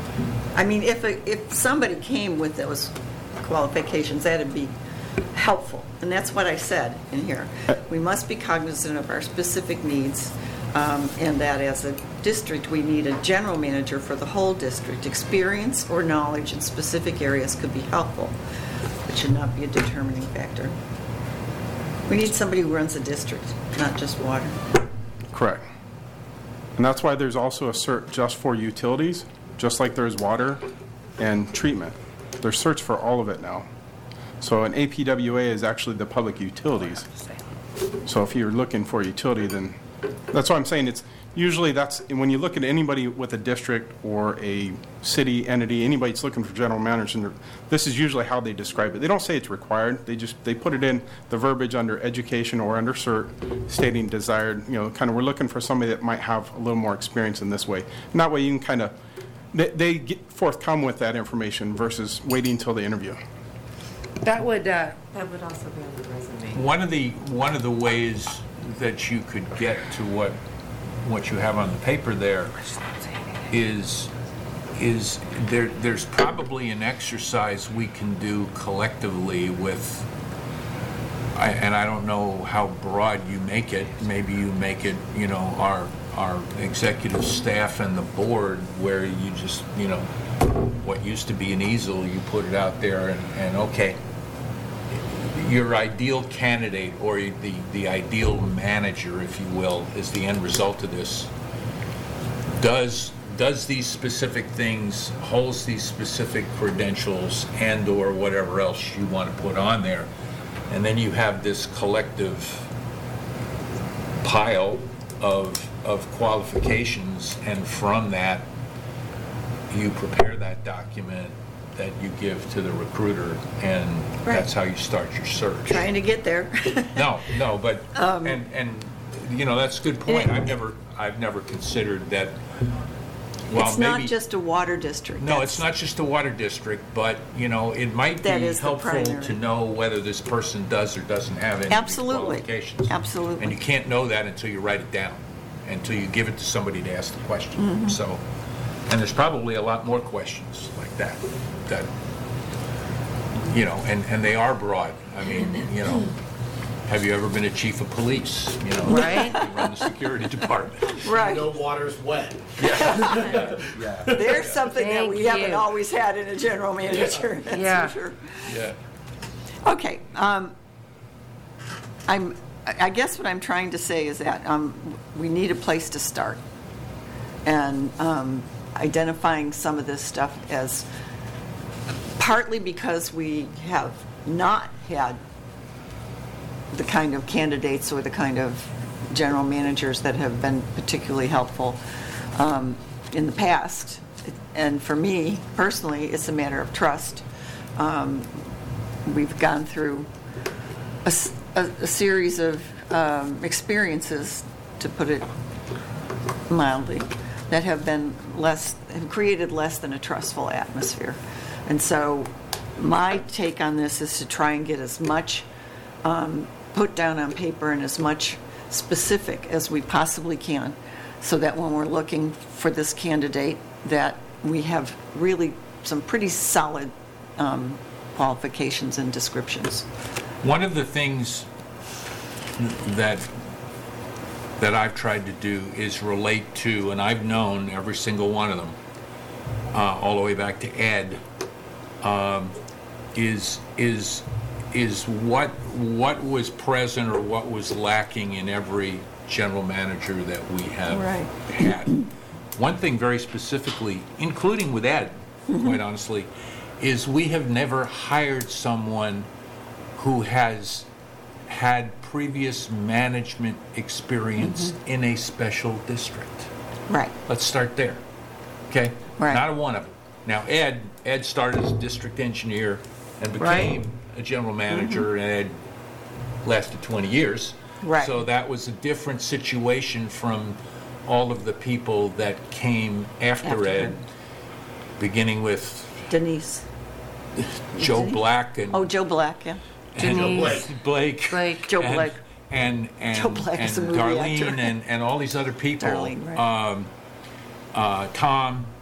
I mean, if, a- if somebody came with those qualifications, that'd be helpful. And that's what I said in here. We must be cognizant of our specific needs, um, and that as a district, we need a general manager for the whole district. Experience or knowledge in specific areas could be helpful, but should not be a determining factor. We need somebody who runs a district, not just water. Correct. And that's why there's also a cert just for utilities, just like there's water and treatment. There's certs for all of it now. So an A P W A is actually the public utilities. So if you're looking for a utility, then that's why I'm saying it's usually that's when you look at anybody with a district or a city entity, anybody that's looking for general manager, this is usually how they describe it. They don't say it's required. They just they put it in the verbiage under education or under cert, stating desired. You know, kind of we're looking for somebody that might have a little more experience in this way. And that way you can kind of they, they get forthcome with that information versus waiting until the interview. That would, uh, That would also be on the resume. One of the, one of the ways that you could get to what, what you have on the paper there is, is there, there's probably an exercise we can do collectively with, I, and I don't know how broad you make it. Maybe you make it, you know, our, our executive staff and the board where you just, you know, what used to be an easel, you put it out there and, and okay, your ideal candidate or the, the ideal manager, if you will, is the end result of this. Does, does these specific things, holds these specific credentials and or whatever else you want to put on there. And then you have this collective pile of, of qualifications, and from that, you prepare that document that you give to the recruiter, and Right. that's how you start your search. Trying to get there. No, no, but, Um, and, and, you know, that's a good point. I've never, I've never considered that, well, It's maybe. not just a water district. No, That's- it's not just a water district, but, you know, it might be That is the helpful primary. to know whether this person does or doesn't have any of these Absolutely. qualifications. Absolutely. And you can't know that until you write it down, until you give it to somebody to ask the question. Mm-hmm. So, and there's probably a lot more questions like that, that, you know, and, and they are broad. I mean, you know, have you ever been a chief of police? You know, Right. you run the security department. Right. No water's wet. There's something that we Thank haven't you. always had in a general manager, that's Yeah. for sure. Yeah. Okay, um, I'm, I I guess what I'm trying to say is that, um, we need a place to start. And, um, identifying some of this stuff as partly because we have not had the kind of candidates or the kind of general managers that have been particularly helpful um, in the past. And for me, personally, it's a matter of trust. Um, We've gone through a, s- a- a series of um, experiences, to put it mildly, that have been less, have created less than a trustful atmosphere. And so my take on this is to try and get as much um, put down on paper and as much specific as we possibly can, so that when we're looking for this candidate, that we have really some pretty solid um, qualifications and descriptions. One of the things that that I've tried to do is relate to, and I've known every single one of them, uh, all the way back to Ed, um, is is is what what was present or what was lacking in every general manager that we have Right. had. One thing very specifically, including with Ed, quite honestly, is we have never hired someone who has had previous management experience in a special district. Right. Let's start there, okay? Right. Not a one of them. Now, Ed, Ed started as a district engineer and Right. became a general manager, and Ed lasted twenty years. Right. So that was a different situation from all of the people that came after After Ed, him. beginning with Denise. Joe he? Black and Oh, Joe Black, yeah. and Denise. Blake, Blake. Joe and, Blake. and and Joe Black and is a movie Darlene actor. and and all these other people, Darlene, right. um, uh, Tom,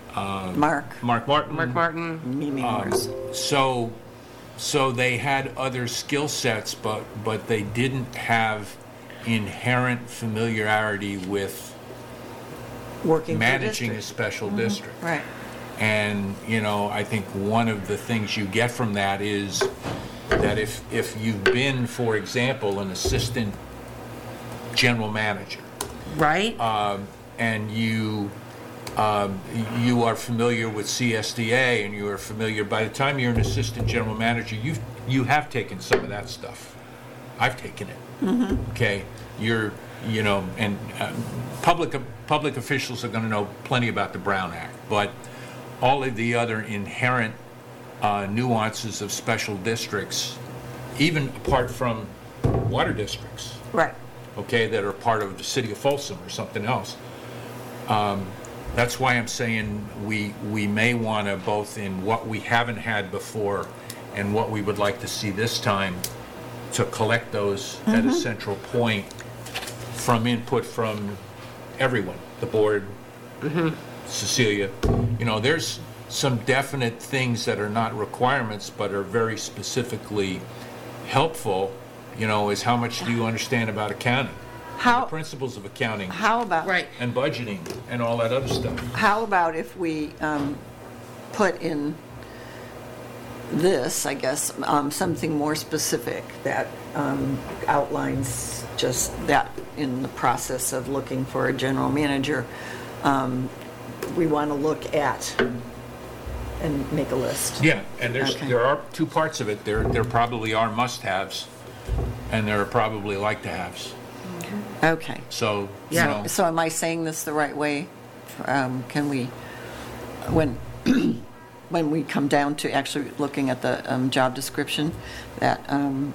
Mark, Mark Martin. Mark Martin. Mimi Morris. So, so they had other skill sets, but, but they didn't have inherent familiarity with Working for managing a district. special district. Right. And, you know, I think one of the things you get from that is that if, if you've been, for example, an assistant general manager, Right? um, and you, um, you are familiar with C S D A, and you are familiar, by the time you're an assistant general manager, you've, you have taken some of that stuff. I've taken it. Okay? You're, you know, and uh, public, public officials are going to know plenty about the Brown Act, but all of the other inherent uh, nuances of special districts, even apart from water districts, Right. okay, that are part of the city of Folsom or something else. Um, that's why I'm saying we, we may want to, both in what we haven't had before and what we would like to see this time, to collect those at a central point from input from everyone, the board, Cecilia. You know, there's some definite things that are not requirements but are very specifically helpful, you know, is how much do you understand about accounting? The How, principles of accounting how about? Right. and budgeting and all that other stuff. How about if we um, put in this, I guess, um, something more specific that um, outlines just that in the process of looking for a general manager, um, we want to look at and make a list. Yeah, and there's, Okay. there are two parts of it. There, there probably are must-haves, and there are probably like-to-haves. Okay. So, you Yeah. know, So am I saying this the right way? Um, Can we, when, when we come down to actually looking at the um, job description, that um,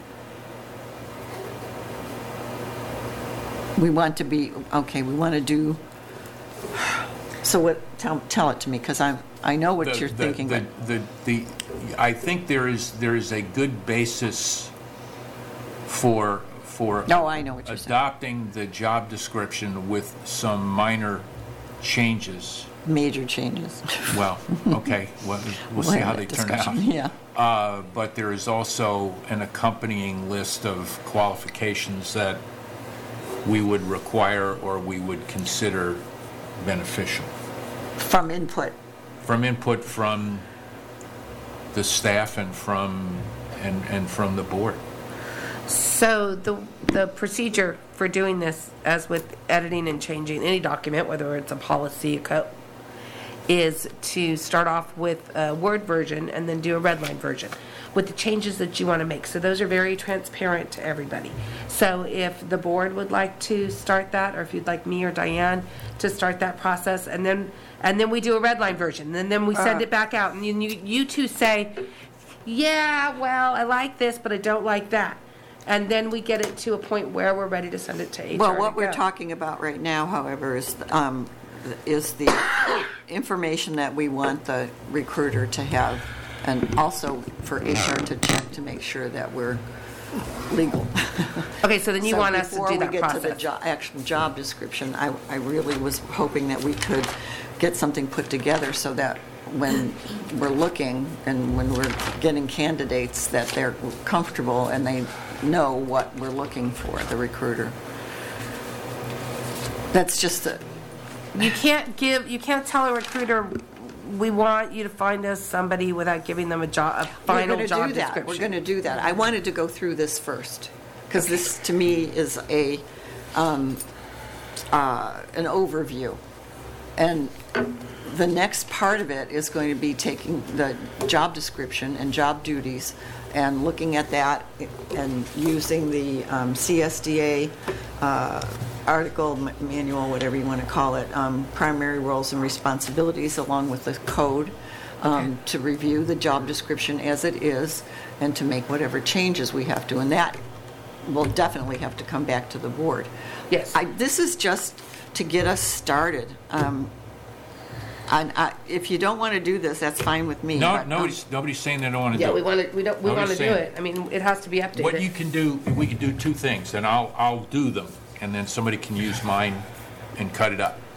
we want to be, okay, we want to do, so what, tell, tell it to me, because I, I know what the- you're the- thinking, the, but, the, the, I think there is, there is a good basis for, for no, I know what you're saying. adopting the job description with some minor changes. Major changes. Well, okay, well, we'll see how they turn out. Discussion, Yeah. Uh, But there is also an accompanying list of qualifications that we would require or we would consider beneficial. From input. From input from the staff and from, and, and from the board. So the, the procedure for doing this, as with editing and changing any document, whether it's a policy, a code, is to start off with a Word version and then do a red line version with the changes that you want to make. So those are very transparent to everybody. So if the board would like to start that, or if you'd like me or Diane to start that process, and then, and then we do a red line version, and then we send it back out, and you, you you two say, yeah, well, I like this, but I don't like that. And then we get it to a point where we're ready to send it to H R. Well, to what we're go. talking about right now, however, is, um, is the information that we want the recruiter to have, and also for H R to check to make sure that we're legal. Okay, so then you So want us to do that Before we get to the process. jo- actual job description, I, I really was hoping that we could get something put together so that when we're looking and when we're getting candidates, that they're comfortable and they know what we're looking for, the recruiter. That's just a, You can't give, you can't tell a recruiter, we want you to find us somebody without giving them a job, a final We're job going to do that. description. We're going to do that. I wanted to go through this first, because this, to me, is a, um, uh, an overview. And the next part of it is going to be taking the job description and job duties and looking at that and using the um, C S D A uh, article, ma- manual, whatever you want to call it, um, primary roles and responsibilities, along with the code, um, to review the job description as it is and to make whatever changes we have to. And that will definitely have to come back to the board. Yes. I, this is just to get us started. Um, and I, if you don't want to do this, that's fine with me. No, but, um, nobody's, nobody's saying they don't want to do it. Yeah, we want to, we don't, we want Nobody's to do saying- it. I mean, it has to be updated. What you can do, we can do two things, and I'll, I'll do them, and then somebody can use mine and cut it up.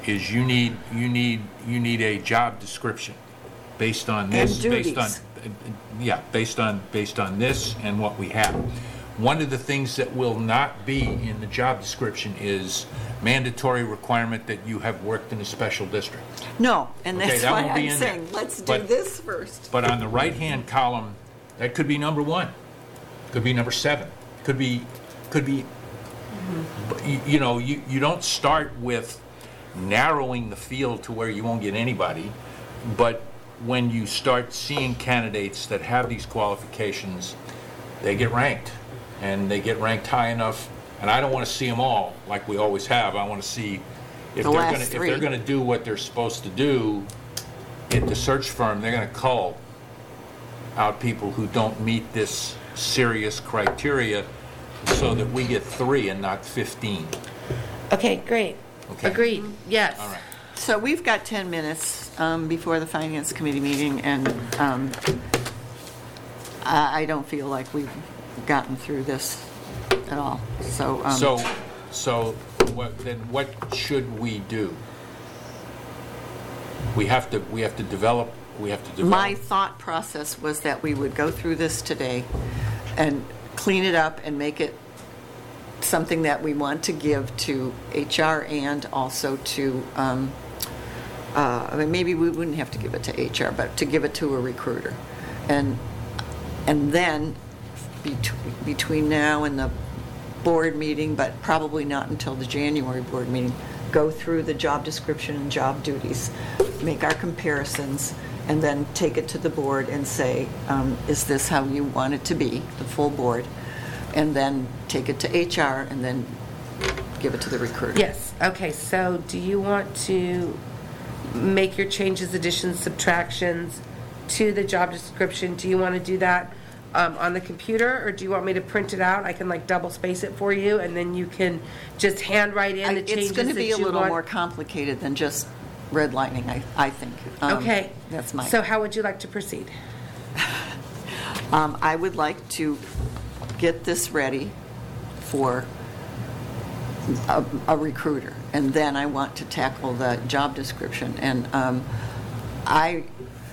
is you need, you need, you need a job description based on this, based on, duties. yeah, based on, based on this and what we have. One of the things that will not be in the job description is mandatory requirement that you have worked in a special district. No, and Okay, that's that why won't be I'm in there. saying, let's do But- this first. But on the right-hand column, that could be number one, could be number seven, could be, could be, but you you know, you, you don't start with narrowing the field to where you won't get anybody, but when you start seeing candidates that have these qualifications, they get ranked, and they get ranked high enough, and I don't want to see them all like we always have. I want to see if The they're last gonna, if three. they're going to do what they're supposed to do at the search firm, they're going to cull out people who don't meet this serious criteria so that we get three and not fifteen. Okay, great. Okay. Agreed, yes. All right. So we've got ten minutes um, before the Finance Committee meeting, and um, I I don't feel like we've gotten through this at all, so. um, So, so what, then what should we do? We have to, we have to develop, we have to develop. My thought process was that we would go through this today and clean it up and make it something that we want to give to H R and also to, um, uh, I mean, maybe we wouldn't have to give it to H R, but to give it to a recruiter. And, and then bet- between now and the board meeting, but probably not until the January board meeting, go through the job description and job duties, make our comparisons, and then take it to the board and say, um, is this how you want it to be, the full board? And then take it to H R and then give it to the recruiter. Yes, okay, so do you want to make your changes, additions, subtractions to the job description? Do you want to do that um, on the computer, or do you want me to print it out? I can like double space it for you, and then you can just handwrite in I- the changes It's going to that be a you little want? more complicated than just redlining, I, I think. Um, Okay. That's my. So how would you like to proceed? Um, I would like to get this ready for a, a recruiter, and then I want to tackle the job description. And um, I,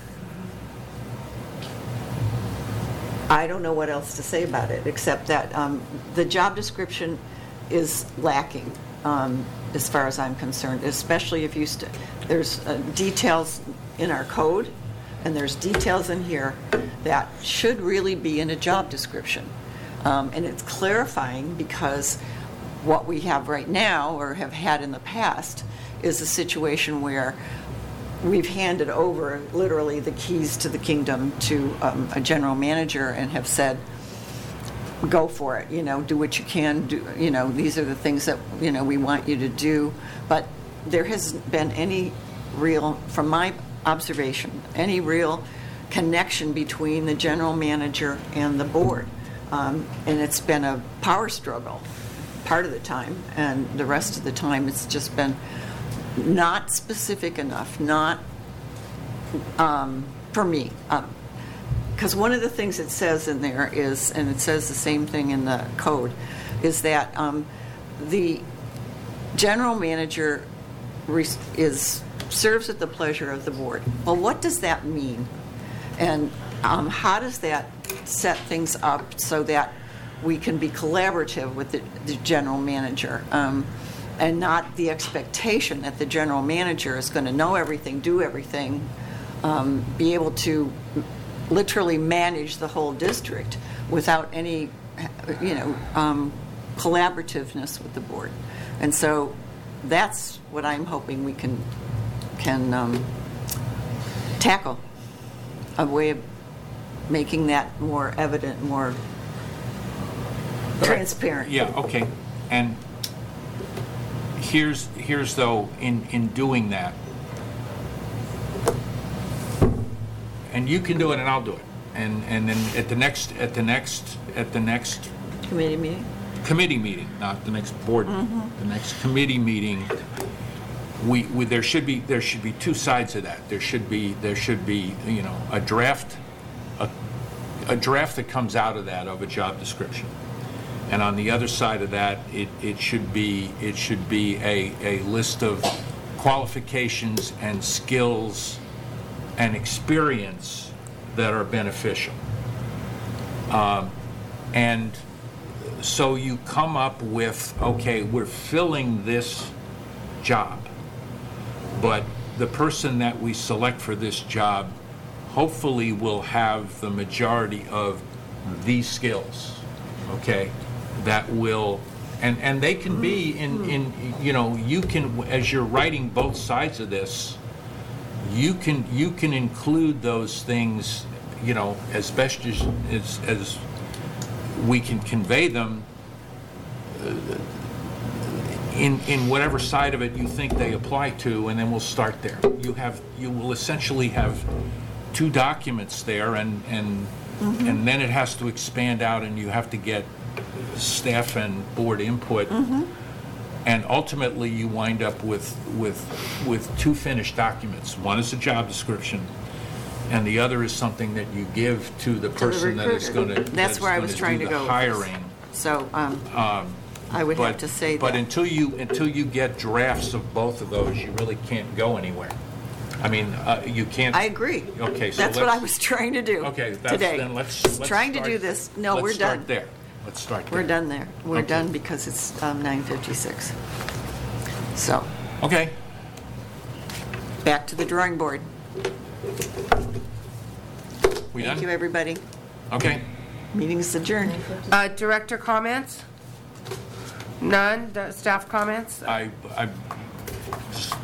I don't know what else to say about it, except that um, the job description is lacking, um, as far as I'm concerned, especially if you, st- there's uh, details in our code, and there's details in here that should really be in a job description. Um, And it's clarifying, because what we have right now, or have had in the past, is a situation where we've handed over literally the keys to the kingdom to um, a general manager and have said, go for it, you know, do what you can do, you know, these are the things that, you know, we want you to do. But there hasn't been any real, from my observation, any real connection between the general manager and the board. Um, and it's been a power struggle part of the time, and the rest of the time it's just been not specific enough, not um, for me. Because one of the things it says in there is, and it says the same thing in the code, is that um, the general manager re- is serves at the pleasure of the board. Well, what does that mean? And um, how does that set things up so that we can be collaborative with the, the general manager, um, and not the expectation that the general manager is going to know everything, do everything, um, be able to literally manage the whole district without any, you know, um, collaborativeness with the board. And so that's what I'm hoping we can can um, tackle, a way of making that more evident, more transparent. Yeah, okay. And here's, here's though, in, in doing that, and you can do it and I'll do it. And, and then at the next, at the next, at the next Committee meeting? committee meeting, not the next board, meeting, the next committee meeting, we, we, there should be, there should be two sides of that. There should be, there should be, you know, a draft, a, a draft that comes out of that of a job description. And on the other side of that, it, it should be, it should be a, a list of qualifications and skills and experience that are beneficial. Um, And so you come up with, okay, we're filling this job, but the person that we select for this job hopefully will have the majority of these skills, okay, that will, and, and they can be in, in, you know, you can, as you're writing both sides of this, you can, you can include those things, you know, as best as, as, as we can convey them uh, in, in whatever side of it you think they apply to, and then we'll start there. You have, you will essentially have two documents there, and, and, Mm-hmm. and then it has to expand out, and you have to get staff and board input. Mm-hmm. And ultimately, you wind up with, with, with two finished documents. One is a job description, and the other is something that you give to the person that is going to, That's where I was trying to go with this. hiring. So um, I would have But- to say But that. until you, until you get drafts of both of those, you really can't go anywhere. I mean, uh, you can't. I agree. Okay, so That's what I let's- was trying to do Okay, that's, today. then let's, Just let's Trying to start- do this. No, we're Let's done. start there. Let's start there. We're done there. We're Okay. done because it's um, nine fifty-six. So, Okay. back to the drawing board. We Thank you, done? everybody. Okay. Meeting's adjourned. Uh, Director comments? None? The staff comments? I, I